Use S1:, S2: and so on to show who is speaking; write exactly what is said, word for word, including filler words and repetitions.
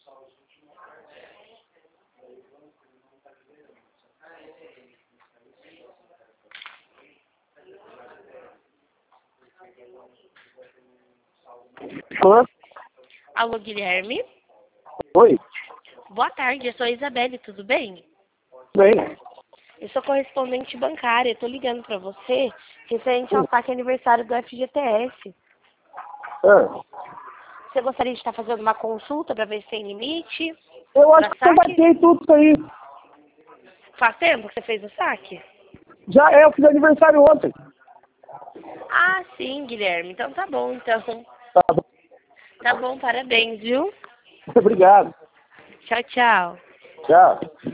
S1: Alô?
S2: Alô, Guilherme?
S1: Oi?
S2: Boa tarde, eu sou a Isabelle, tudo bem?
S1: Bem?
S2: Eu sou correspondente bancária, eu tô ligando pra você referente ao saque aniversário do F G T S.
S1: Ah,
S2: Você gostaria de estar fazendo uma consulta pra ver se tem limite?
S1: eu acho que
S2: pra
S1: eu
S2: saque?
S1: batei tudo isso aí.
S2: Faz tempo que você fez o saque?
S1: Já é, eu fiz aniversário ontem.
S2: Ah, sim, Guilherme, então tá bom, então.
S1: Tá bom.
S2: Tá bom, parabéns, viu?
S1: Obrigado.
S2: Tchau, tchau.
S1: Tchau.